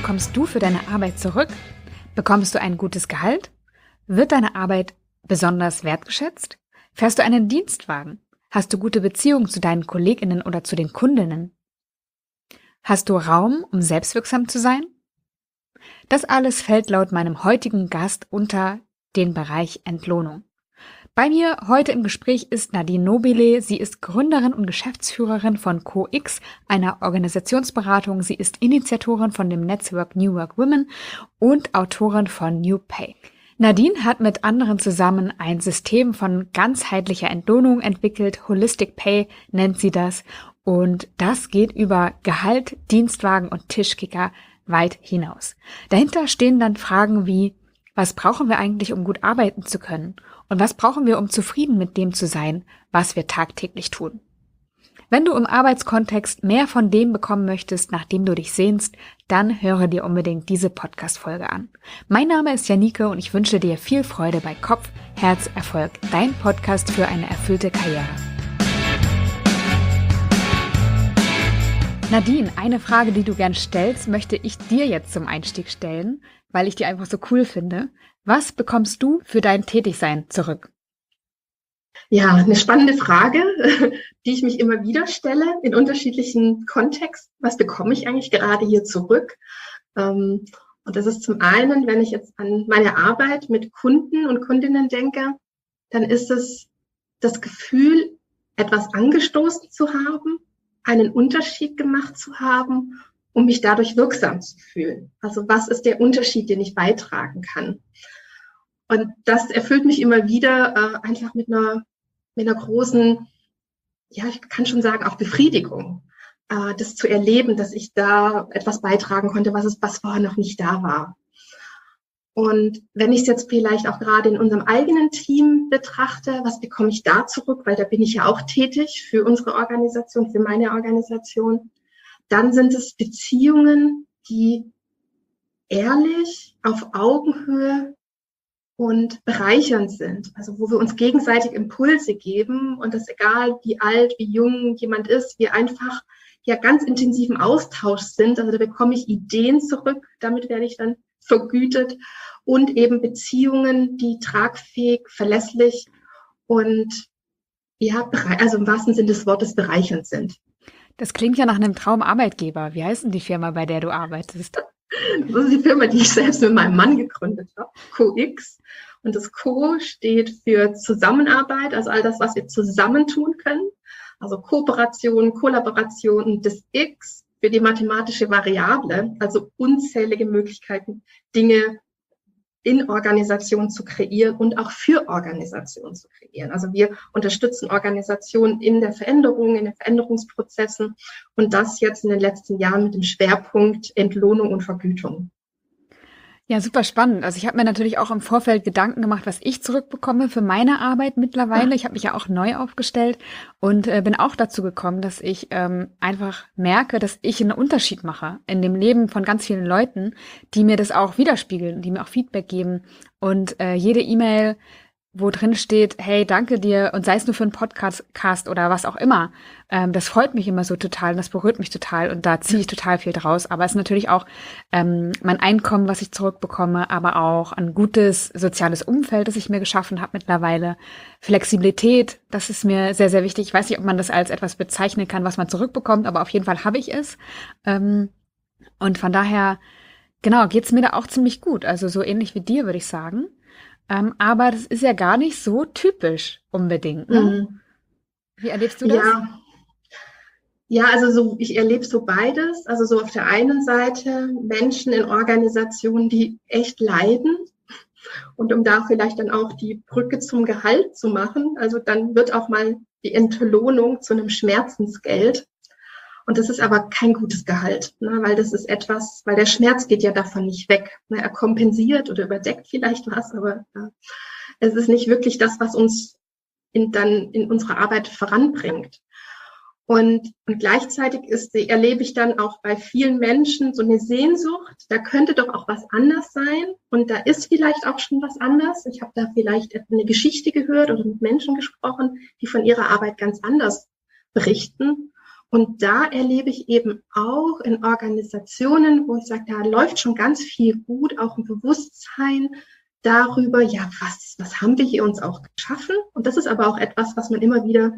bekommst du für deine Arbeit zurück? Bekommst du ein gutes Gehalt? Wird deine Arbeit besonders wertgeschätzt? Fährst du einen Dienstwagen? Hast du gute Beziehungen zu deinen KollegInnen oder zu den Kundinnen? Hast du Raum, um selbstwirksam zu sein? Das alles fällt laut meinem heutigen Gast unter den Bereich Entlohnung. Bei mir heute im Gespräch ist Nadine Nobile. Sie ist Gründerin und Geschäftsführerin von CoX, einer Organisationsberatung. Sie ist Initiatorin von dem Netzwerk New Work Women und Autorin von New Pay. Nadine hat mit anderen zusammen ein System von ganzheitlicher Entlohnung entwickelt. Holistic Pay nennt sie das. Und das geht über Gehalt, Dienstwagen und Tischkicker weit hinaus. Dahinter stehen dann Fragen wie: Was brauchen wir eigentlich, um gut arbeiten zu können? Und was brauchen wir, um zufrieden mit dem zu sein, was wir tagtäglich tun? Wenn du im Arbeitskontext mehr von dem bekommen möchtest, nach dem du dich sehnst, dann höre dir unbedingt diese Podcast-Folge an. Mein Name ist Janike und ich wünsche dir viel Freude bei Kopf, Herz, Erfolg, dein Podcast für eine erfüllte Karriere. Nadine, eine Frage, die du gern stellst, möchte ich dir jetzt zum Einstieg stellen, weil ich die einfach so cool finde. Was bekommst du für dein Tätigsein zurück? Ja, eine spannende Frage, die ich mich immer wieder stelle in unterschiedlichen Kontexten. Was bekomme ich eigentlich gerade hier zurück? Und das ist zum einen, wenn ich jetzt an meine Arbeit mit Kunden und Kundinnen denke, dann ist es das Gefühl, etwas angestoßen zu haben, einen Unterschied gemacht zu haben, um mich dadurch wirksam zu fühlen. Also was ist der Unterschied, den ich beitragen kann? Und das erfüllt mich immer wieder einfach mit einer großen, ja, ich kann schon sagen, auch Befriedigung, das zu erleben, dass ich da etwas beitragen konnte, was vorher noch nicht da war. Und wenn ich es jetzt vielleicht auch gerade in unserem eigenen Team betrachte, was bekomme ich da zurück, weil da bin ich ja auch tätig für unsere Organisation, für meine Organisation, dann sind es Beziehungen, die ehrlich, auf Augenhöhe und bereichernd sind. Also wo wir uns gegenseitig Impulse geben und das egal, wie alt, wie jung jemand ist, wir einfach ja ganz intensiven Austausch sind. Also da bekomme ich Ideen zurück, damit werde ich dann vergütet und eben Beziehungen, die tragfähig, verlässlich und ja, also im wahrsten Sinne des Wortes bereichernd sind. Das klingt ja nach einem Traumarbeitgeber. Wie heißt denn die Firma, bei der du arbeitest? Das ist die Firma, die ich selbst mit meinem Mann gegründet habe, CoX. Und das Co steht für Zusammenarbeit, also all das, was wir zusammen tun können. Also Kooperation, Kollaboration und das X für die mathematische Variable, also unzählige Möglichkeiten, Dinge in Organisationen zu kreieren und auch für Organisationen zu kreieren. Also wir unterstützen Organisationen in der Veränderung, in den Veränderungsprozessen und das jetzt in den letzten Jahren mit dem Schwerpunkt Entlohnung und Vergütung. Ja, super spannend. Also ich habe mir natürlich auch im Vorfeld Gedanken gemacht, was ich zurückbekomme für meine Arbeit mittlerweile. Ich habe mich ja auch neu aufgestellt und bin auch dazu gekommen, dass ich einfach merke, dass ich einen Unterschied mache in dem Leben von ganz vielen Leuten, die mir das auch widerspiegeln, die mir auch Feedback geben. Und jede E-Mail, wo drin steht, hey, danke dir, und sei es nur für einen Podcast oder was auch immer, das freut mich immer so total und das berührt mich total und da ziehe ich total viel draus. Aber es ist natürlich auch mein Einkommen, was ich zurückbekomme, aber auch ein gutes soziales Umfeld, das ich mir geschaffen habe mittlerweile. Flexibilität, das ist mir sehr, sehr wichtig. Ich weiß nicht, ob man das als etwas bezeichnen kann, was man zurückbekommt, aber auf jeden Fall habe ich es. Und von daher, genau, geht's mir da auch ziemlich gut. Also so ähnlich wie dir, würde ich sagen. Aber das ist ja gar nicht so typisch unbedingt. Ne? Wie erlebst du das? Ja, also so, ich erlebe so beides. Also so auf der einen Seite Menschen in Organisationen, die echt leiden. Und um da vielleicht dann auch die Brücke zum Gehalt zu machen, also dann wird auch mal die Entlohnung zu einem Schmerzensgeld. Und das ist aber kein gutes Gehalt, ne, weil das ist etwas, weil der Schmerz geht ja davon nicht weg. Ne, er kompensiert oder überdeckt vielleicht was, aber es ist nicht wirklich das, was uns dann in unserer Arbeit voranbringt. Und gleichzeitig erlebe ich dann auch bei vielen Menschen so eine Sehnsucht, da könnte doch auch was anders sein und da ist vielleicht auch schon was anders. Ich habe da vielleicht eine Geschichte gehört oder mit Menschen gesprochen, die von ihrer Arbeit ganz anders berichten. Und da erlebe ich eben auch in Organisationen, wo ich sage, da läuft schon ganz viel gut, auch ein Bewusstsein darüber, ja, was haben wir hier uns auch geschaffen? Und das ist aber auch etwas, was man immer wieder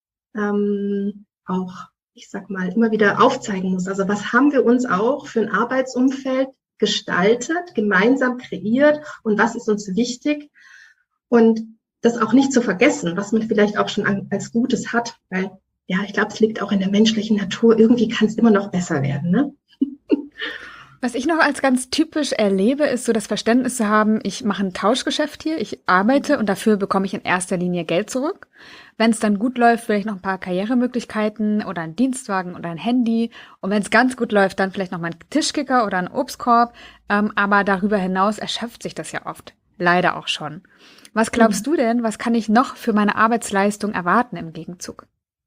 auch, ich sag mal, immer wieder aufzeigen muss. Also was haben wir uns auch für ein Arbeitsumfeld gestaltet, gemeinsam kreiert und was ist uns wichtig? Und das auch nicht zu vergessen, was man vielleicht auch schon als Gutes hat, weil ja, ich glaube, es liegt auch in der menschlichen Natur. Irgendwie kann es immer noch besser werden, ne? Was ich noch als ganz typisch erlebe, ist so das Verständnis zu haben, ich mache ein Tauschgeschäft hier, ich arbeite und dafür bekomme ich in erster Linie Geld zurück. Wenn es dann gut läuft, vielleicht noch ein paar Karrieremöglichkeiten oder einen Dienstwagen oder ein Handy. Und wenn es ganz gut läuft, dann vielleicht noch mal einen Tischkicker oder einen Obstkorb. Aber darüber hinaus erschöpft sich das ja oft. Leider auch schon. Was glaubst du denn, was kann ich noch für meine Arbeitsleistung erwarten im Gegenzug?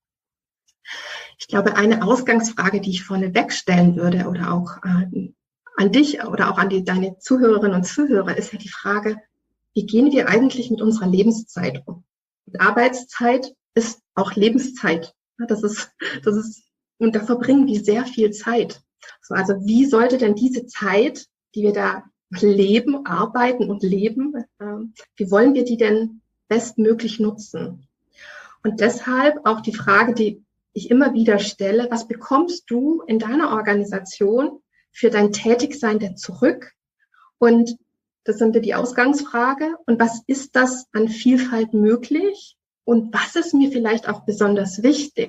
Ich glaube, eine Ausgangsfrage, die ich vorneweg stellen würde oder auch an dich oder auch an deine Zuhörerinnen und Zuhörer, ist ja die Frage, wie gehen wir eigentlich mit unserer Lebenszeit um? Und Arbeitszeit ist auch Lebenszeit. Das ist, und da verbringen wir sehr viel Zeit. Also wie sollte denn diese Zeit, die wir da leben, arbeiten und leben, wie wollen wir die denn bestmöglich nutzen? Und deshalb auch die Frage, die ich immer wieder stelle, was bekommst du in deiner Organisation für dein Tätigsein denn zurück? Und das sind die Ausgangsfrage. Und was ist das an Vielfalt möglich? Und was ist mir vielleicht auch besonders wichtig?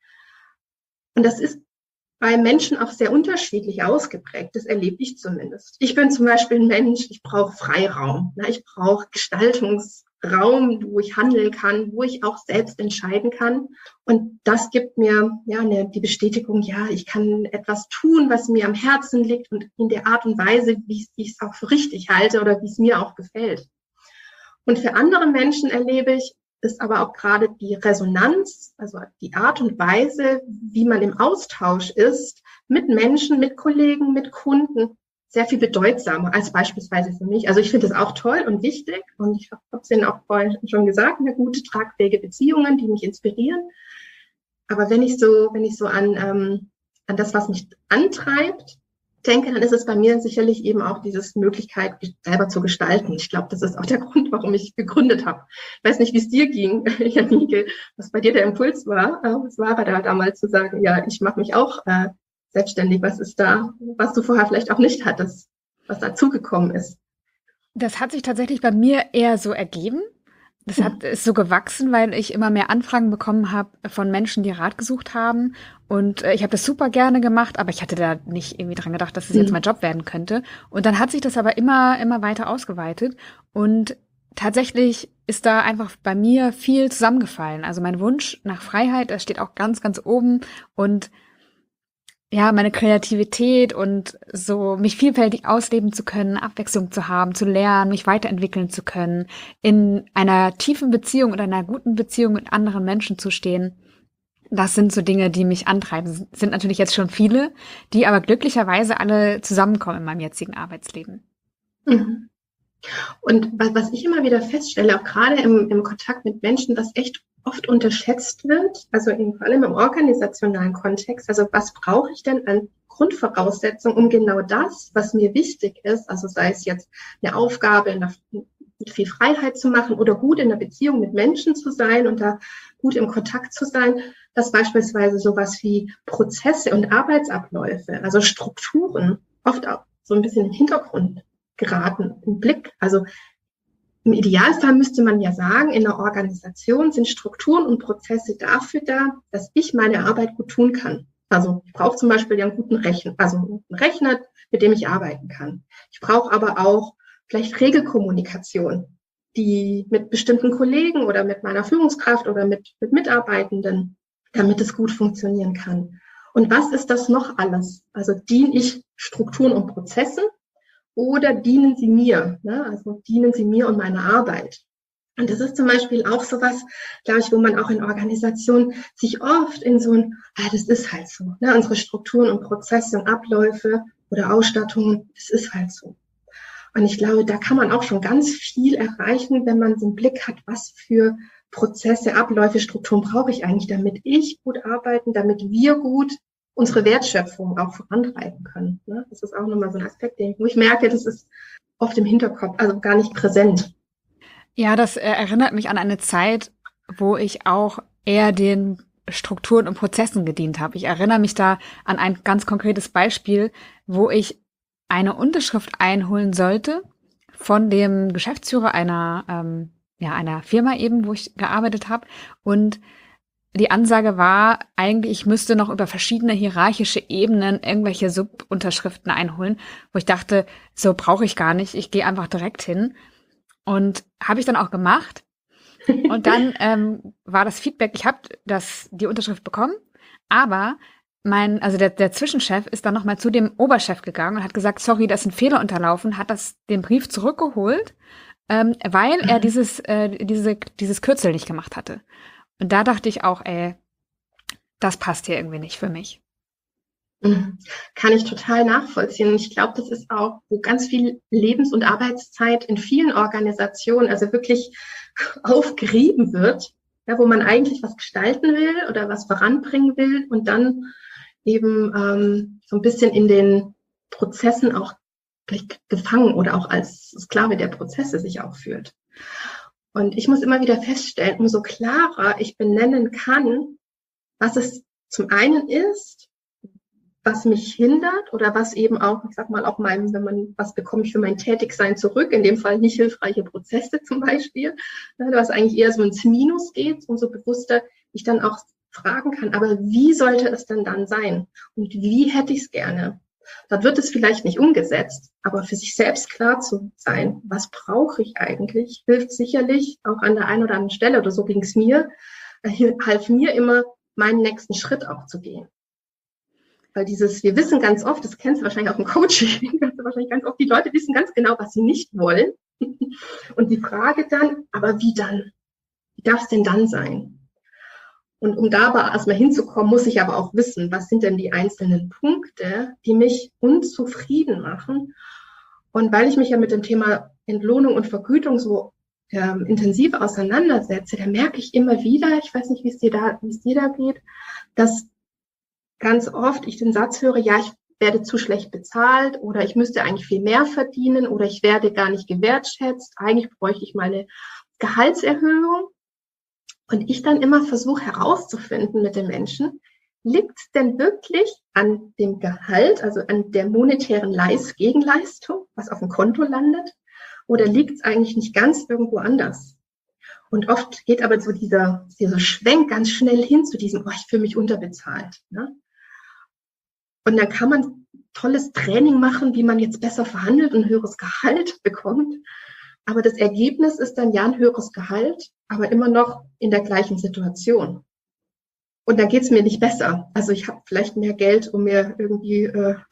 Und das ist bei Menschen auch sehr unterschiedlich ausgeprägt. Das erlebe ich zumindest. Ich bin zum Beispiel ein Mensch, ich brauche Freiraum. Ich brauche Gestaltungsraum, wo ich handeln kann, wo ich auch selbst entscheiden kann. Und das gibt mir die Bestätigung, ja, ich kann etwas tun, was mir am Herzen liegt und in der Art und Weise, wie ich es auch für richtig halte oder wie es mir auch gefällt. Und für andere Menschen erlebe ich, ist aber auch gerade die Resonanz, also die Art und Weise, wie man im Austausch ist, mit Menschen, mit Kollegen, mit Kunden, sehr viel bedeutsamer als beispielsweise für mich. Also ich finde das auch toll und wichtig und ich habe es Ihnen auch vorhin schon gesagt, eine gute, tragfähige Beziehungen, die mich inspirieren. Aber wenn ich so an das, was mich antreibt, denke, dann ist es bei mir sicherlich eben auch diese Möglichkeit, selber zu gestalten. Ich glaube, das ist auch der Grund, warum ich gegründet habe. Ich weiß nicht, wie es dir ging, Janike, was bei dir der Impuls war. Was war da damals zu sagen, ja, ich mache mich auch selbstständig. Was ist da, was du vorher vielleicht auch nicht hattest, was dazugekommen ist? Das hat sich tatsächlich bei mir eher so ergeben. Das ist so gewachsen, weil ich immer mehr Anfragen bekommen habe von Menschen, die Rat gesucht haben. Und ich habe das super gerne gemacht, aber ich hatte da nicht irgendwie dran gedacht, dass es jetzt mein Job werden könnte. Und dann hat sich das aber immer weiter ausgeweitet. Und tatsächlich ist da einfach bei mir viel zusammengefallen. Also mein Wunsch nach Freiheit, das steht auch ganz, ganz oben. Und ja, meine Kreativität und so mich vielfältig ausleben zu können, Abwechslung zu haben, zu lernen, mich weiterentwickeln zu können, in einer tiefen Beziehung oder einer guten Beziehung mit anderen Menschen zu stehen. Das sind so Dinge, die mich antreiben. Es sind natürlich jetzt schon viele, die aber glücklicherweise alle zusammenkommen in meinem jetzigen Arbeitsleben. Mhm. Und was ich immer wieder feststelle, auch gerade im Kontakt mit Menschen, was echt oft unterschätzt wird, also vor allem im organisationalen Kontext, also was brauche ich denn an Grundvoraussetzungen, um genau das, was mir wichtig ist, also sei es jetzt eine Aufgabe, mit viel Freiheit zu machen oder gut in der Beziehung mit Menschen zu sein und da gut im Kontakt zu sein, dass beispielsweise sowas wie Prozesse und Arbeitsabläufe, also Strukturen, oft auch so ein bisschen in den Hintergrund geraten, im Blick. Also im Idealfall müsste man ja sagen, in einer Organisation sind Strukturen und Prozesse dafür da, dass ich meine Arbeit gut tun kann. Also ich brauche zum Beispiel ja einen guten Rechner, mit dem ich arbeiten kann. Ich brauche aber auch vielleicht Regelkommunikation, die mit bestimmten Kollegen oder mit meiner Führungskraft oder mit Mitarbeitenden, damit es gut funktionieren kann. Und was ist das noch alles? Also diene ich Strukturen und Prozessen oder dienen sie mir? Ne? Also dienen sie mir und meiner Arbeit? Und das ist zum Beispiel auch sowas, glaube ich, wo man auch in Organisationen sich oft in so ein, das ist halt so, ne? Unsere Strukturen und Prozesse und Abläufe oder Ausstattungen, das ist halt so. Und ich glaube, da kann man auch schon ganz viel erreichen, wenn man so einen Blick hat, was für Prozesse, Abläufe, Strukturen brauche ich eigentlich, damit ich gut arbeiten, damit wir gut unsere Wertschöpfung auch vorantreiben können. Ne? Das ist auch nochmal so ein Aspekt, wo ich merke, das ist oft im Hinterkopf, also gar nicht präsent. Ja, das erinnert mich an eine Zeit, wo ich auch eher den Strukturen und Prozessen gedient habe. Ich erinnere mich da an ein ganz konkretes Beispiel, wo ich eine Unterschrift einholen sollte von dem Geschäftsführer einer Firma eben, wo ich gearbeitet habe. Und die Ansage war eigentlich, ich müsste noch über verschiedene hierarchische Ebenen irgendwelche Subunterschriften einholen, wo ich dachte, so brauche ich gar nicht, ich gehe einfach direkt hin. Und habe ich dann auch gemacht. Und dann war das Feedback, ich habe die Unterschrift bekommen, aber der Zwischenchef ist dann nochmal zu dem Oberchef gegangen und hat gesagt, sorry, da ist ein Fehler unterlaufen, hat den Brief zurückgeholt, weil er dieses Kürzel nicht gemacht hatte. Und da dachte ich auch, das passt hier irgendwie nicht für mich. Kann ich total nachvollziehen. Und ich glaube, das ist auch, wo ganz viel Lebens- und Arbeitszeit in vielen Organisationen also wirklich aufgerieben wird, ja, wo man eigentlich was gestalten will oder was voranbringen will und dann eben so ein bisschen in den Prozessen auch gefangen oder auch als Sklave der Prozesse sich auch fühlt. Und ich muss immer wieder feststellen, umso klarer ich benennen kann, was es zum einen ist, was mich hindert oder was eben auch, ich sag mal, auch was bekomme ich für mein Tätigsein zurück, in dem Fall nicht hilfreiche Prozesse zum Beispiel, was eigentlich eher so ins Minus geht, umso bewusster ich dann auch fragen kann, aber wie sollte es denn dann sein? Und wie hätte ich es gerne? Dann wird es vielleicht nicht umgesetzt, aber für sich selbst klar zu sein, was brauche ich eigentlich, hilft sicherlich auch an der einen oder anderen Stelle, oder so ging es mir, half mir immer, meinen nächsten Schritt auch zu gehen. Weil wir wissen ganz oft, das kennst du wahrscheinlich auch im Coaching, ganz oft, die Leute wissen ganz genau, was sie nicht wollen. Und die Frage dann, aber wie dann? Wie darf es denn dann sein? Und um da aber erstmal hinzukommen, muss ich aber auch wissen, was sind denn die einzelnen Punkte, die mich unzufrieden machen. Und weil ich mich ja mit dem Thema Entlohnung und Vergütung so intensiv auseinandersetze, da merke ich immer wieder, ich weiß nicht, wie es dir da geht, dass ganz oft ich den Satz höre, ja, ich werde zu schlecht bezahlt oder ich müsste eigentlich viel mehr verdienen oder ich werde gar nicht gewertschätzt. Eigentlich bräuchte ich meine Gehaltserhöhung. Und ich dann immer versuche herauszufinden mit den Menschen, liegt es denn wirklich an dem Gehalt, also an der monetären Gegenleistung, was auf dem Konto landet, oder liegt es eigentlich nicht ganz irgendwo anders? Und oft geht aber so dieser Schwenk ganz schnell hin zu diesem, ich fühle mich unterbezahlt. Ne? Und dann kann man tolles Training machen, wie man jetzt besser verhandelt und ein höheres Gehalt bekommt. Aber das Ergebnis ist dann ja ein höheres Gehalt, aber immer noch in der gleichen Situation. Und dann geht es mir nicht besser. Also ich habe vielleicht mehr Geld, um mir irgendwie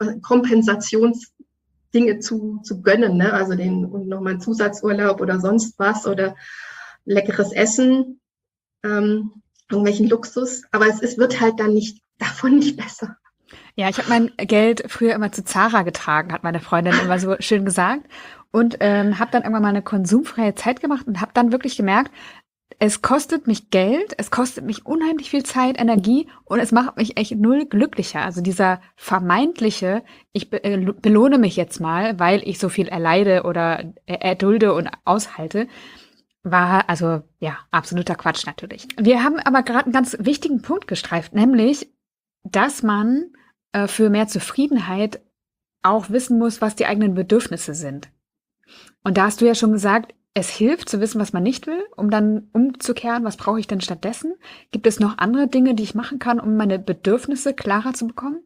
Kompensationsdinge zu gönnen, ne? Also und nochmal einen Zusatzurlaub oder sonst was oder leckeres Essen, irgendwelchen Luxus. Aber es wird halt dann davon nicht besser. Ja, ich habe mein Geld früher immer zu Zara getragen, hat meine Freundin immer so schön gesagt. Und habe dann irgendwann mal eine konsumfreie Zeit gemacht und habe dann wirklich gemerkt, es kostet mich Geld, es kostet mich unheimlich viel Zeit, Energie und es macht mich echt null glücklicher. Also dieser vermeintliche, ich belohne mich jetzt mal, weil ich so viel erleide oder erdulde und aushalte, war also ja absoluter Quatsch natürlich. Wir haben aber gerade einen ganz wichtigen Punkt gestreift, nämlich, dass man für mehr Zufriedenheit auch wissen muss, was die eigenen Bedürfnisse sind. Und da hast du ja schon gesagt, es hilft zu wissen, was man nicht will, um dann umzukehren, was brauche ich denn stattdessen? Gibt es noch andere Dinge, die ich machen kann, um meine Bedürfnisse klarer zu bekommen?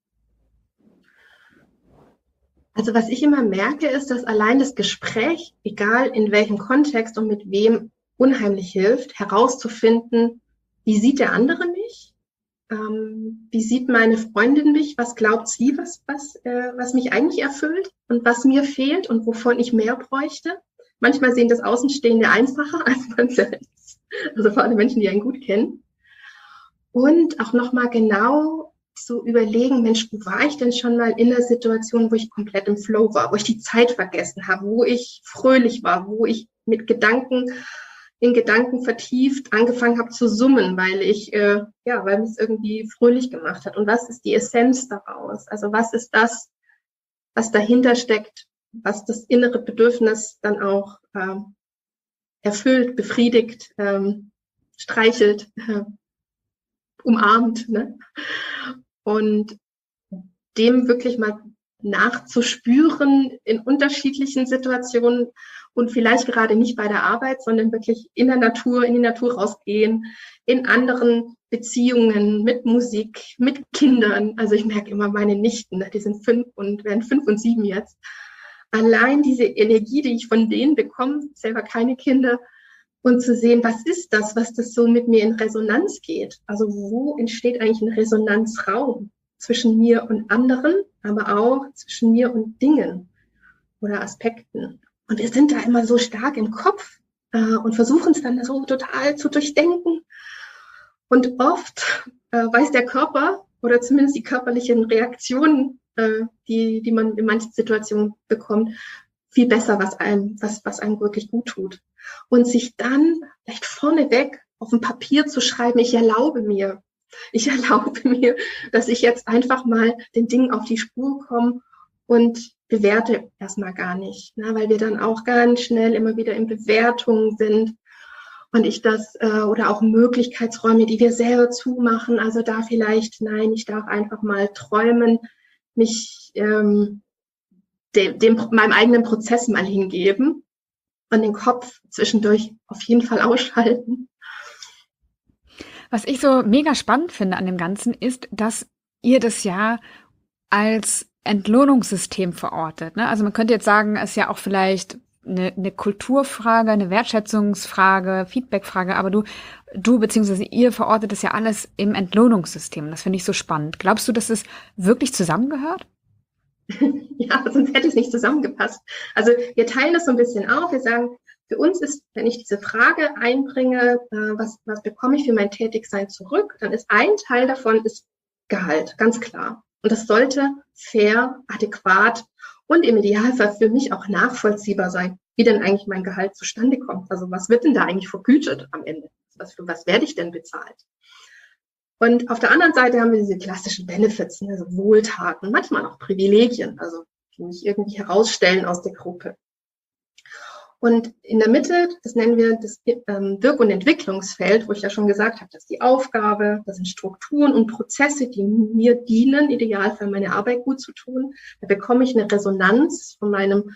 Also was ich immer merke, ist, dass allein das Gespräch, egal in welchem Kontext und mit wem, unheimlich hilft, herauszufinden, wie sieht der andere mich? Wie sieht meine Freundin mich? Was glaubt sie, was mich eigentlich erfüllt und was mir fehlt und wovon ich mehr bräuchte? Manchmal sehen das Außenstehende einfacher als man selbst. Also vor allem Menschen, die einen gut kennen. Und auch nochmal genau zu überlegen, Mensch, wo war ich denn schon mal in der Situation, wo ich komplett im Flow war, wo ich die Zeit vergessen habe, wo ich fröhlich war, wo ich mit Gedanken in Gedanken vertieft angefangen habe zu summen, weil weil mich es irgendwie fröhlich gemacht hat. Und was ist die Essenz daraus? Also was ist das, was dahinter steckt, was das innere Bedürfnis dann auch erfüllt, befriedigt, streichelt, umarmt, ne? Und dem wirklich mal nachzuspüren in unterschiedlichen Situationen und vielleicht gerade nicht bei der Arbeit, sondern wirklich in der Natur, in die Natur rausgehen, in anderen Beziehungen, mit Musik, mit Kindern. Also ich merke immer meine Nichten, die sind 5 und werden 5 und 7 jetzt. Allein diese Energie, die ich von denen bekomme, selber keine Kinder, und zu sehen, was ist das, was das so mit mir in Resonanz geht? Also wo entsteht eigentlich ein Resonanzraum zwischen mir und anderen, aber auch zwischen mir und Dingen oder Aspekten? Und wir sind da immer so stark im Kopf und versuchen es dann so total zu durchdenken. Und oft weiß der Körper oder zumindest die körperlichen Reaktionen, die man in manchen Situationen bekommt, viel besser, was einem wirklich gut tut. Und sich dann vielleicht vorneweg auf ein Papier zu schreiben, ich erlaube mir, dass ich jetzt einfach mal den Dingen auf die Spur komme und bewerte erstmal gar nicht, ne, weil wir dann auch ganz schnell immer wieder in Bewertungen sind und oder auch Möglichkeitsräume, die wir selber zumachen, also da vielleicht, nein, ich darf einfach mal träumen, mich meinem eigenen Prozess mal hingeben und den Kopf zwischendurch auf jeden Fall ausschalten. Was ich so mega spannend finde an dem Ganzen ist, dass ihr das ja als Entlohnungssystem verortet, ne? Also man könnte jetzt sagen, es ist ja auch vielleicht eine Kulturfrage, eine Wertschätzungsfrage, Feedbackfrage, aber du beziehungsweise ihr verortet das ja alles im Entlohnungssystem. Das finde ich so spannend. Glaubst du, dass es wirklich zusammengehört? Ja, sonst hätte es nicht zusammengepasst. Also wir teilen das so ein bisschen auf. Wir sagen, für uns ist, wenn ich diese Frage einbringe, was bekomme ich für mein Tätigsein zurück, dann ist ein Teil davon ist Gehalt, ganz klar. Und das sollte fair, adäquat und im Idealfall für mich auch nachvollziehbar sein, wie denn eigentlich mein Gehalt zustande kommt. Also was wird denn da eigentlich vergütet am Ende? Für was werde ich denn bezahlt? Und auf der anderen Seite haben wir diese klassischen Benefits, also Wohltaten, manchmal auch Privilegien, also die mich irgendwie herausstellen aus der Gruppe. Und in der Mitte, das nennen wir das Wirk- und Entwicklungsfeld, wo ich ja schon gesagt habe, das ist die Aufgabe, das sind Strukturen und Prozesse, die mir dienen, ideal für meine Arbeit gut zu tun. Da bekomme ich eine Resonanz von meinem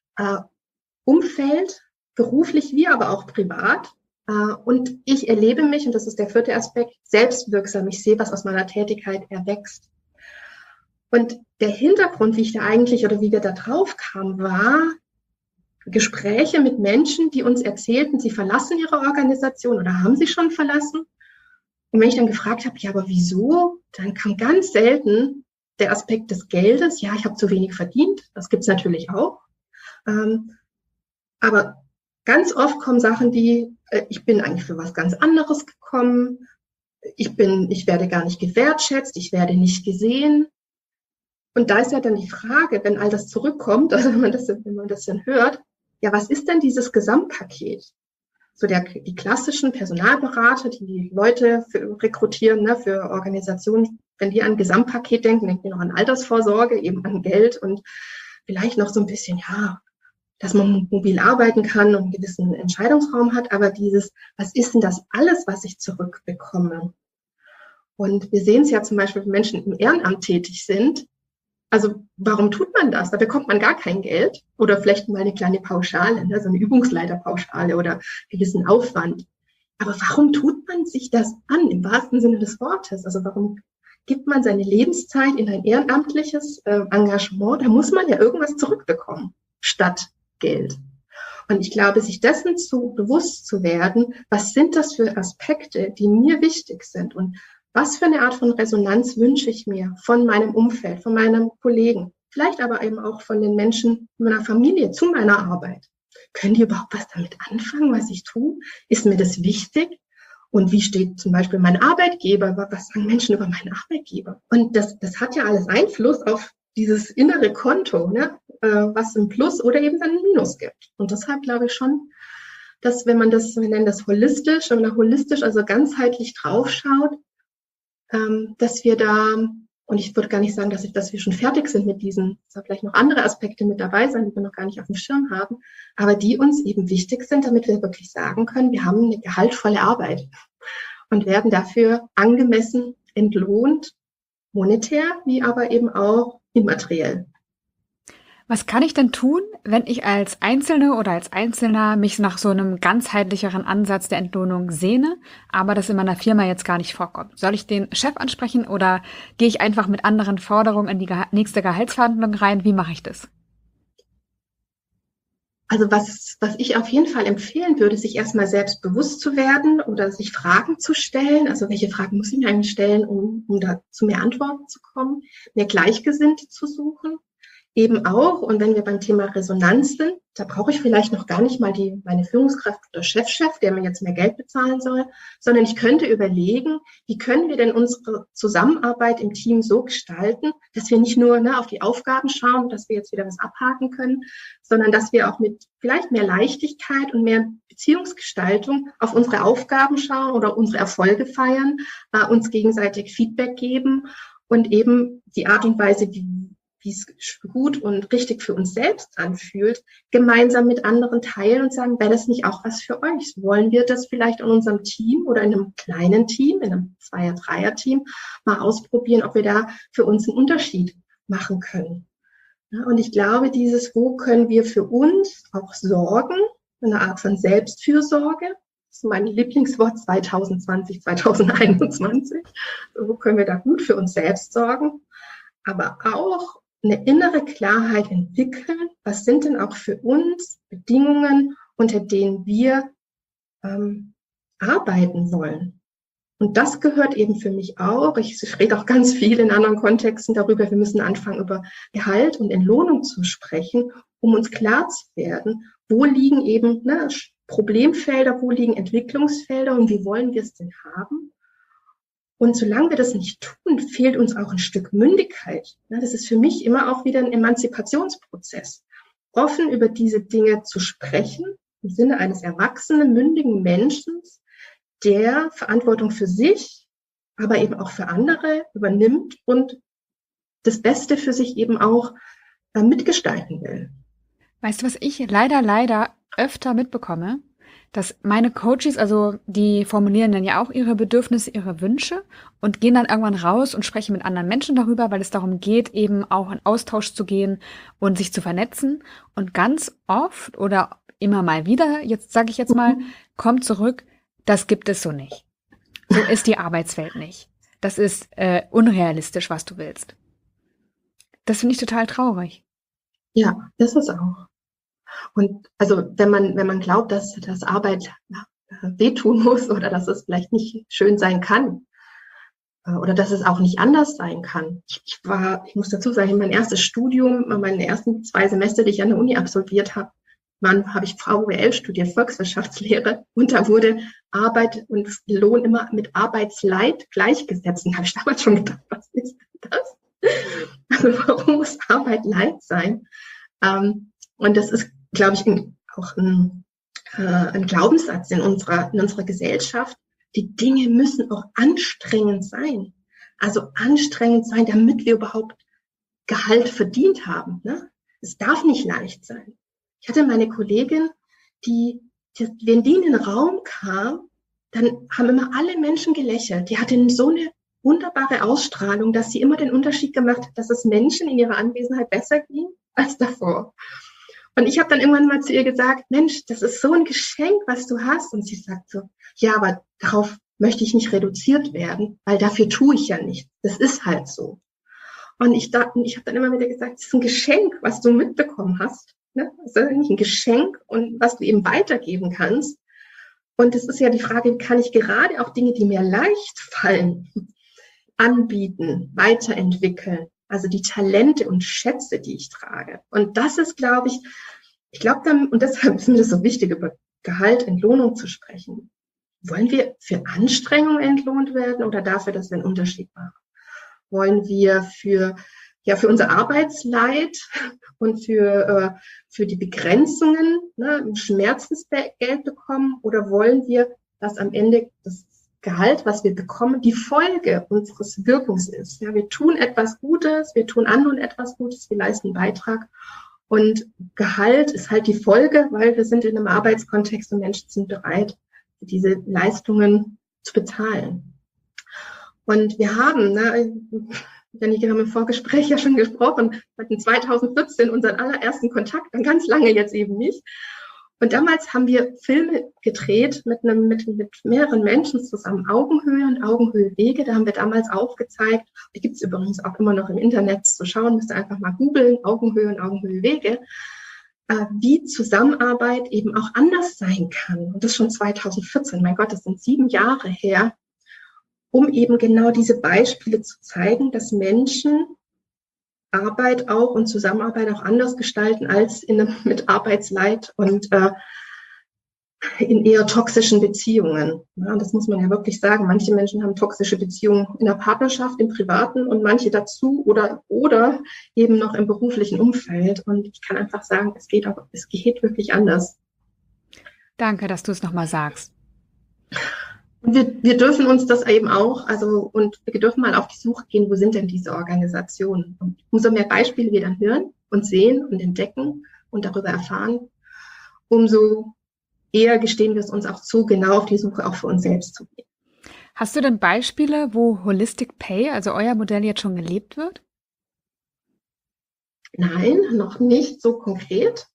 Umfeld, beruflich wie aber auch privat. Und ich erlebe mich, und das ist der 4. Aspekt, selbstwirksam. Ich sehe, was aus meiner Tätigkeit erwächst. Und der Hintergrund, wie ich da eigentlich oder wie wir da drauf kamen, war Gespräche mit Menschen, die uns erzählten, sie verlassen ihre Organisation oder haben sie schon verlassen. Und wenn ich dann gefragt habe, ja, aber wieso? Dann kam ganz selten der Aspekt des Geldes. Ja, ich habe zu wenig verdient. Das gibt's natürlich auch. Aber ganz oft kommen Sachen, ich bin eigentlich für was ganz anderes gekommen. Ich werde gar nicht gewertschätzt. Ich werde nicht gesehen. Und da ist ja dann die Frage, wenn all das zurückkommt, also wenn man das dann hört, ja, was ist denn dieses Gesamtpaket? So die klassischen Personalberater, die Leute rekrutieren, ne, für Organisationen, wenn die an Gesamtpaket denken die noch an Altersvorsorge, eben an Geld und vielleicht noch so ein bisschen, ja, dass man mobil arbeiten kann und einen gewissen Entscheidungsraum hat, aber was ist denn das alles, was ich zurückbekomme? Und wir sehen es ja zum Beispiel, wenn Menschen im Ehrenamt tätig sind. Also warum tut man das? Da bekommt man gar kein Geld oder vielleicht mal eine kleine Pauschale, ne, so eine Übungsleiterpauschale oder gewissen Aufwand. Aber warum tut man sich das an, im wahrsten Sinne des Wortes? Also warum gibt man seine Lebenszeit in ein ehrenamtliches Engagement? Da muss man ja irgendwas zurückbekommen, statt Geld. Und ich glaube, sich dessen bewusst zu werden, was sind das für Aspekte, die mir wichtig sind und was für eine Art von Resonanz wünsche ich mir von meinem Umfeld, von meinem Kollegen, vielleicht aber eben auch von den Menschen in meiner Familie zu meiner Arbeit. Können die überhaupt was damit anfangen, was ich tue? Ist mir das wichtig? Und wie steht zum Beispiel mein Arbeitgeber? Was sagen Menschen über meinen Arbeitgeber? Und das hat ja alles Einfluss auf dieses innere Konto, ne? Was ein Plus oder eben ein Minus gibt. Und deshalb glaube ich schon, dass wenn man das, wir nennen das holistisch, wenn man da holistisch, also ganzheitlich draufschaut, dass wir da, und ich würde gar nicht sagen, dass wir schon fertig sind mit diesen, dass da vielleicht noch andere Aspekte mit dabei sein, die wir noch gar nicht auf dem Schirm haben, aber die uns eben wichtig sind, damit wir wirklich sagen können, wir haben eine gehaltvolle Arbeit und werden dafür angemessen entlohnt, monetär, wie aber eben auch immateriell. Was kann ich denn tun, wenn ich als Einzelne oder als Einzelner mich nach so einem ganzheitlicheren Ansatz der Entlohnung sehne, aber das in meiner Firma jetzt gar nicht vorkommt? Soll ich den Chef ansprechen oder gehe ich einfach mit anderen Forderungen in die nächste Gehaltsverhandlung rein? Wie mache ich das? Also was ich auf jeden Fall empfehlen würde, sich erstmal selbst bewusst zu werden oder sich Fragen zu stellen. Also welche Fragen muss ich mir eigentlich stellen, um da zu mehr Antworten zu kommen, mehr Gleichgesinnte zu suchen. Eben auch, und wenn wir beim Thema Resonanz sind, da brauche ich vielleicht noch gar nicht mal meine Führungskraft oder Chef, der mir jetzt mehr Geld bezahlen soll, sondern ich könnte überlegen, wie können wir denn unsere Zusammenarbeit im Team so gestalten, dass wir nicht nur auf die Aufgaben schauen, dass wir jetzt wieder was abhaken können, sondern dass wir auch mit vielleicht mehr Leichtigkeit und mehr Beziehungsgestaltung auf unsere Aufgaben schauen oder unsere Erfolge feiern, uns gegenseitig Feedback geben und eben die Art und Weise, wie es gut und richtig für uns selbst anfühlt, gemeinsam mit anderen teilen und sagen, wäre das nicht auch was für euch? Wollen wir das vielleicht in unserem Team oder in einem kleinen Team, in einem Zweier-, Dreier-Team mal ausprobieren, ob wir da für uns einen Unterschied machen können? Ja, und ich glaube, wo können wir für uns auch sorgen, eine Art von Selbstfürsorge, das ist mein Lieblingswort 2020, 2021, wo können wir da gut für uns selbst sorgen, aber auch eine innere Klarheit entwickeln, was sind denn auch für uns Bedingungen, unter denen wir arbeiten wollen. Und das gehört eben für mich auch, ich rede auch ganz viel in anderen Kontexten darüber, wir müssen anfangen, über Gehalt und Entlohnung zu sprechen, um uns klar zu werden, wo liegen eben Problemfelder, wo liegen Entwicklungsfelder und wie wollen wir es denn haben. Und solange wir das nicht tun, fehlt uns auch ein Stück Mündigkeit. Das ist für mich immer auch wieder ein Emanzipationsprozess. Offen über diese Dinge zu sprechen, im Sinne eines erwachsenen, mündigen Menschen, der Verantwortung für sich, aber eben auch für andere übernimmt und das Beste für sich eben auch mitgestalten will. Weißt du, was ich leider öfter mitbekomme? Dass meine Coaches, also die formulieren dann ja auch ihre Bedürfnisse, ihre Wünsche und gehen dann irgendwann raus und sprechen mit anderen Menschen darüber, weil es darum geht, eben auch in Austausch zu gehen und sich zu vernetzen. Und ganz oft oder immer mal wieder, jetzt sage ich jetzt mal, kommt zurück, das gibt es so nicht. So ist die Arbeitswelt nicht. Das ist unrealistisch, was du willst. Das finde ich total traurig. Ja, das ist auch. Und also wenn man glaubt, dass Arbeit wehtun muss oder dass es vielleicht nicht schön sein kann oder dass es auch nicht anders sein kann. Ich muss dazu sagen, mein erstes Studium, meine ersten 2 Semester, die ich an der Uni absolviert habe, habe ich VWL studiert, Volkswirtschaftslehre, und da wurde Arbeit und Lohn immer mit Arbeitsleid gleichgesetzt. Und habe ich damals schon gedacht, was ist das? Also warum muss Arbeit Leid sein? Und das ist, glaube ich, auch ein Glaubenssatz in unserer Gesellschaft. Die Dinge müssen auch anstrengend sein. Also anstrengend sein, damit wir überhaupt Gehalt verdient haben. Ne? Es darf nicht leicht sein. Ich hatte meine Kollegin, wenn die in den Raum kam, dann haben immer alle Menschen gelächelt. Die hatte so eine wunderbare Ausstrahlung, dass sie immer den Unterschied gemacht hat, dass es Menschen in ihrer Anwesenheit besser ging als davor. Und ich habe dann irgendwann mal zu ihr gesagt, Mensch, das ist so ein Geschenk, was du hast. Und sie sagt so, ja, aber darauf möchte ich nicht reduziert werden, weil dafür tue ich ja nichts. Das ist halt so. Und ich habe dann immer wieder gesagt, es ist ein Geschenk, was du mitbekommen hast. Ne? Es ist eigentlich ein Geschenk und was du eben weitergeben kannst. Und es ist ja die Frage, wie kann ich gerade auch Dinge, die mir leicht fallen, anbieten, weiterentwickeln. Also die Talente und Schätze, die ich trage. Und das ist, glaube ich, und deshalb ist mir das so wichtig, über Gehalt, Entlohnung zu sprechen. Wollen wir für Anstrengung entlohnt werden oder dafür, dass wir einen Unterschied machen? Wollen wir für für unser Arbeitsleid und für die Begrenzungen, ne, Schmerzensgeld bekommen, oder wollen wir, dass am Ende das Gehalt, was wir bekommen, die Folge unseres Wirkens ist? Ja, wir tun etwas Gutes, wir tun anderen etwas Gutes, wir leisten einen Beitrag. Und Gehalt ist halt die Folge, weil wir sind in einem Arbeitskontext und Menschen sind bereit, diese Leistungen zu bezahlen. Und wir haben, wir haben im Vorgespräch ja schon gesprochen, wir hatten 2014 unseren allerersten Kontakt, dann ganz lange jetzt eben nicht. Und damals haben wir Filme gedreht mit mehreren Menschen zusammen, Augenhöhe und Augenhöhe-Wege. Da haben wir damals aufgezeigt, die gibt es übrigens auch immer noch im Internet zu schauen, müsst ihr einfach mal googeln, Augenhöhe und Augenhöhe-Wege, wie Zusammenarbeit eben auch anders sein kann. Und das schon 2014, mein Gott, das sind 7 Jahre her, um eben genau diese Beispiele zu zeigen, dass Menschen Arbeit auch und Zusammenarbeit auch anders gestalten als mit Arbeitsleid und in eher toxischen Beziehungen. Ja, das muss man ja wirklich sagen. Manche Menschen haben toxische Beziehungen in der Partnerschaft, im Privaten, und manche dazu oder eben noch im beruflichen Umfeld. Und ich kann einfach sagen, es geht wirklich anders. Danke, dass du es nochmal sagst. Und wir dürfen uns das eben auch, und wir dürfen mal auf die Suche gehen, wo sind denn diese Organisationen? Und umso mehr Beispiele wir dann hören und sehen und entdecken und darüber erfahren, umso eher gestehen wir es uns auch zu, genau auf die Suche auch für uns selbst zu gehen. Hast du denn Beispiele, wo Holistic Pay, also euer Modell, jetzt schon gelebt wird? Nein, noch nicht so konkret.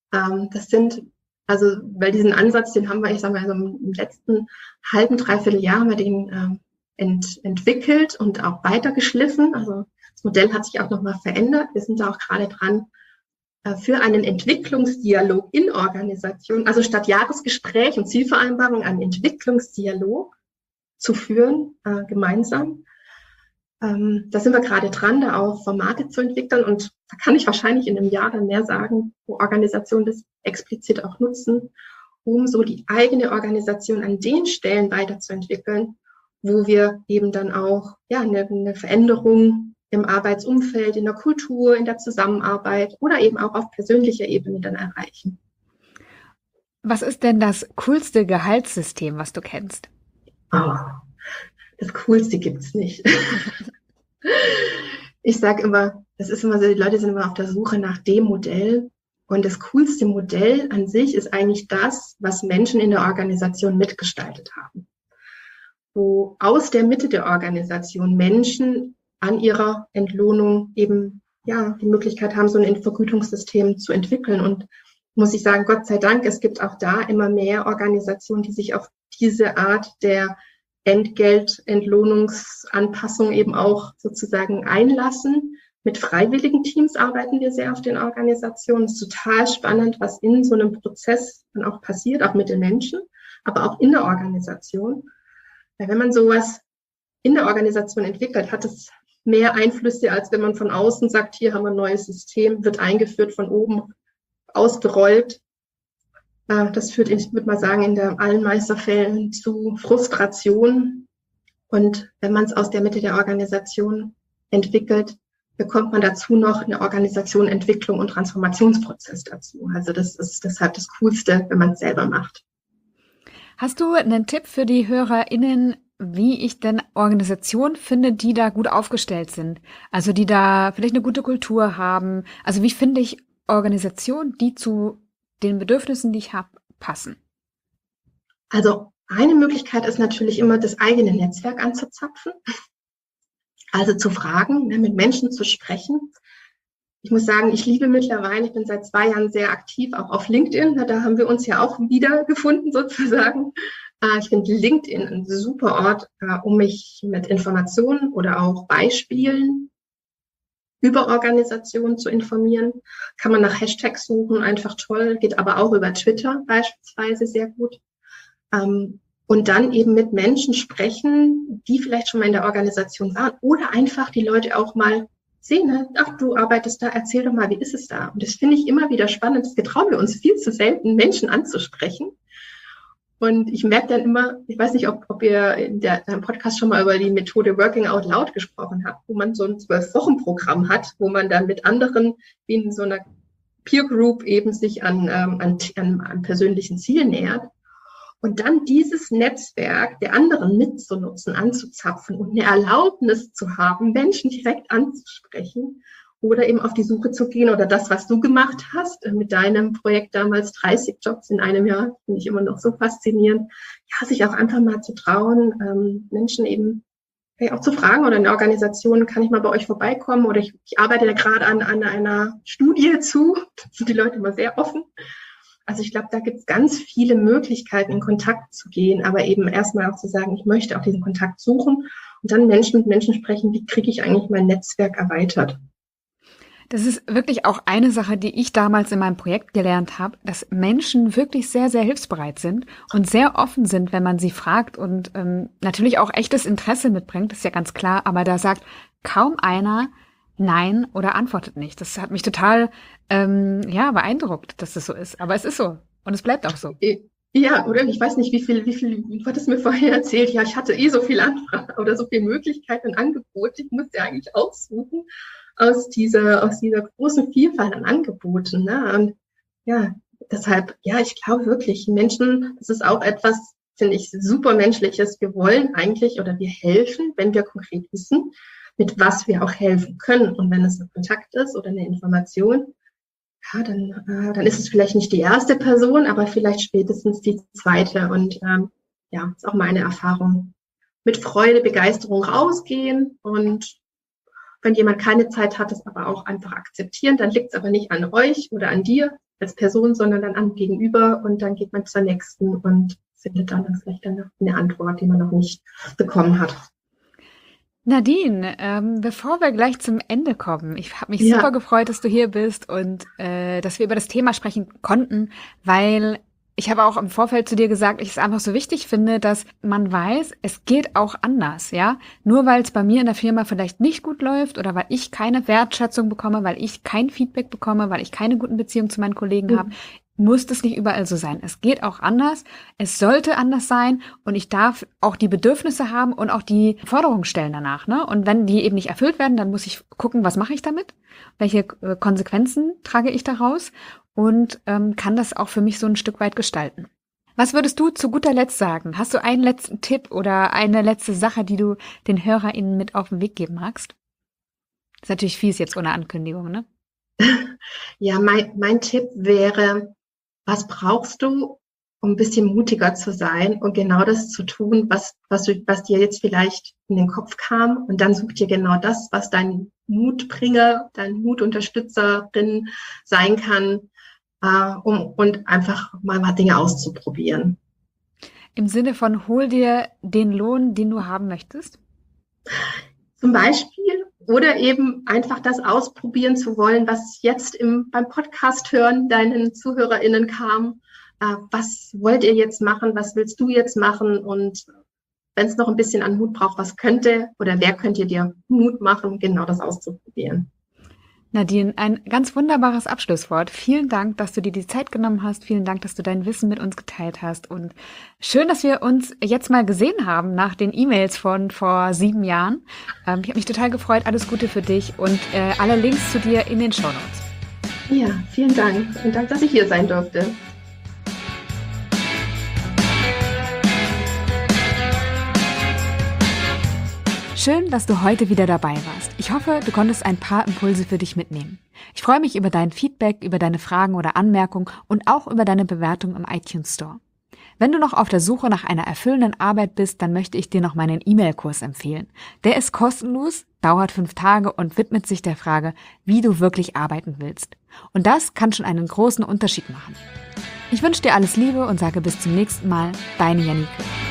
Weil diesen Ansatz, den haben wir, ich sage mal, im letzten halben, dreiviertel Jahr haben wir den entwickelt und auch weitergeschliffen. Also das Modell hat sich auch nochmal verändert. Wir sind da auch gerade dran, für einen Entwicklungsdialog in Organisationen, also statt Jahresgespräch und Zielvereinbarung, einen Entwicklungsdialog zu führen, gemeinsam. Da sind wir gerade dran, da auch Formate zu entwickeln, und da kann ich wahrscheinlich in einem Jahr dann mehr sagen, wo Organisationen das explizit auch nutzen, um so die eigene Organisation an den Stellen weiterzuentwickeln, wo wir eben dann auch eine Veränderung im Arbeitsumfeld, in der Kultur, in der Zusammenarbeit oder eben auch auf persönlicher Ebene dann erreichen. Was ist denn das coolste Gehaltssystem, was du kennst? Oh, das Coolste gibt's nicht. Ich sage immer, das ist immer so, die Leute sind immer auf der Suche nach dem Modell. Und das coolste Modell an sich ist eigentlich das, was Menschen in der Organisation mitgestaltet haben. Wo aus der Mitte der Organisation Menschen an ihrer Entlohnung eben die Möglichkeit haben, so ein Vergütungssystem zu entwickeln. Und muss ich sagen, Gott sei Dank, es gibt auch da immer mehr Organisationen, die sich auf diese Art der Entlohnungsanpassung eben auch sozusagen einlassen. Mit freiwilligen Teams arbeiten wir sehr auf den Organisationen. Es ist total spannend, was in so einem Prozess dann auch passiert, auch mit den Menschen, aber auch in der Organisation. Weil wenn man sowas in der Organisation entwickelt, hat es mehr Einflüsse, als wenn man von außen sagt, hier haben wir ein neues System, wird eingeführt, von oben ausgerollt. Das führt, ich würde mal sagen, in den allermeisten Fällen zu Frustration. Und wenn man es aus der Mitte der Organisation entwickelt, bekommt man dazu noch eine Organisation, Entwicklung und Transformationsprozess dazu. Also das ist deshalb das Coolste, wenn man es selber macht. Hast du einen Tipp für die HörerInnen, wie ich denn Organisationen finde, die da gut aufgestellt sind? Also die da vielleicht eine gute Kultur haben. Also wie finde ich Organisationen, die zu den Bedürfnissen, die ich habe, passen? Also eine Möglichkeit ist natürlich immer, das eigene Netzwerk anzuzapfen. Also zu fragen, mit Menschen zu sprechen. Ich muss sagen, ich bin seit 2 Jahren sehr aktiv, auch auf LinkedIn. Da haben wir uns ja auch wiedergefunden sozusagen. Ich finde LinkedIn ein super Ort, um mich mit Informationen oder auch Beispielen über Organisationen zu informieren. Kann man nach Hashtags suchen, einfach toll. Geht aber auch über Twitter beispielsweise sehr gut. Und dann eben mit Menschen sprechen, die vielleicht schon mal in der Organisation waren oder einfach die Leute auch mal sehen, ne? Ach, du arbeitest da, erzähl doch mal, wie ist es da? Und das finde ich immer wieder spannend. Das getrauen wir uns viel zu selten, Menschen anzusprechen. Und ich merke dann immer, ich weiß nicht, ob ihr in deinem Podcast schon mal über die Methode Working Out Loud gesprochen habt, wo man so ein 12-Wochen-Programm hat, wo man dann mit anderen wie in so einer Peer Group eben sich an persönlichen Zielen nähert. Und dann dieses Netzwerk der anderen mitzunutzen, anzuzapfen und eine Erlaubnis zu haben, Menschen direkt anzusprechen oder eben auf die Suche zu gehen oder das, was du gemacht hast mit deinem Projekt damals 30 Jobs in einem Jahr, finde ich immer noch so faszinierend. Ja, sich auch einfach mal zu trauen, Menschen eben auch zu fragen oder in der Organisation, kann ich mal bei euch vorbeikommen oder ich arbeite da gerade an einer Studie zu, da sind die Leute immer sehr offen. Also ich glaube, da gibt es ganz viele Möglichkeiten, in Kontakt zu gehen, aber eben erstmal auch zu sagen, ich möchte auch diesen Kontakt suchen und dann Menschen mit Menschen sprechen, wie kriege ich eigentlich mein Netzwerk erweitert. Das ist wirklich auch eine Sache, die ich damals in meinem Projekt gelernt habe, dass Menschen wirklich sehr, sehr hilfsbereit sind und sehr offen sind, wenn man sie fragt und natürlich auch echtes Interesse mitbringt, das ist ja ganz klar, aber da sagt kaum einer Nein oder antwortet nicht. Das hat mich total beeindruckt, dass das so ist. Aber es ist so und es bleibt auch so. Ja, oder ich weiß nicht, wie viel, du hattest mir vorher erzählt, ja, ich hatte so viele Anfragen oder so viele Möglichkeiten und Angebote. Ich musste eigentlich aussuchen aus dieser großen Vielfalt an Angeboten. Ne? Und ja, deshalb, ja, ich glaube wirklich, Menschen, das ist auch etwas, finde ich, super Menschliches. Wir wollen eigentlich oder wir helfen, wenn wir konkret wissen, mit was wir auch helfen können. Und wenn es ein Kontakt ist oder eine Information, ja, dann ist es vielleicht nicht die erste Person, aber vielleicht spätestens die zweite. Und ist auch meine Erfahrung. Mit Freude, Begeisterung rausgehen und wenn jemand keine Zeit hat, es aber auch einfach akzeptieren, dann liegt es aber nicht an euch oder an dir als Person, sondern dann am Gegenüber und dann geht man zur nächsten und findet dann vielleicht eine Antwort, die man noch nicht bekommen hat. Nadine, bevor wir gleich zum Ende kommen, ich habe mich super gefreut, dass du hier bist und dass wir über das Thema sprechen konnten, weil ich habe auch im Vorfeld zu dir gesagt, ich es einfach so wichtig finde, dass man weiß, es geht auch anders, ja. Nur weil es bei mir in der Firma vielleicht nicht gut läuft oder weil ich keine Wertschätzung bekomme, weil ich kein Feedback bekomme, weil ich keine guten Beziehungen zu meinen Kollegen habe, muss das nicht überall so sein. Es geht auch anders, es sollte anders sein und ich darf auch die Bedürfnisse haben und auch die Forderungen stellen danach, ne? Und wenn die eben nicht erfüllt werden, dann muss ich gucken, was mache ich damit? Welche Konsequenzen trage ich daraus? Und kann das auch für mich so ein Stück weit gestalten. Was würdest du zu guter Letzt sagen? Hast du einen letzten Tipp oder eine letzte Sache, die du den HörerInnen mit auf den Weg geben magst? Das ist natürlich fies jetzt ohne Ankündigung, ne? Ja, mein Tipp wäre, was brauchst du, um ein bisschen mutiger zu sein und genau das zu tun, was dir jetzt vielleicht in den Kopf kam und dann such dir genau das, was dein Mutbringer, dein Mutunterstützerin sein kann, und einfach mal Dinge auszuprobieren. Im Sinne von, hol dir den Lohn, den du haben möchtest? Zum Beispiel. Oder eben einfach das ausprobieren zu wollen, was jetzt beim Podcast hören deinen ZuhörerInnen kam. Was wollt ihr jetzt machen? Was willst du jetzt machen? Und wenn es noch ein bisschen an Mut braucht, was könnte oder wer könnte dir Mut machen, genau das auszuprobieren? Nadine, ein ganz wunderbares Abschlusswort. Vielen Dank, dass du dir die Zeit genommen hast. Vielen Dank, dass du dein Wissen mit uns geteilt hast. Und schön, dass wir uns jetzt mal gesehen haben nach den E-Mails von vor 7 Jahren. Ich habe mich total gefreut. Alles Gute für dich und alle Links zu dir in den Shownotes. Ja, vielen Dank. Vielen Dank, dass ich hier sein durfte. Schön, dass du heute wieder dabei warst. Ich hoffe, du konntest ein paar Impulse für dich mitnehmen. Ich freue mich über dein Feedback, über deine Fragen oder Anmerkungen und auch über deine Bewertung im iTunes Store. Wenn du noch auf der Suche nach einer erfüllenden Arbeit bist, dann möchte ich dir noch meinen E-Mail-Kurs empfehlen. Der ist kostenlos, dauert 5 Tage und widmet sich der Frage, wie du wirklich arbeiten willst. Und das kann schon einen großen Unterschied machen. Ich wünsche dir alles Liebe und sage bis zum nächsten Mal, deine Janike.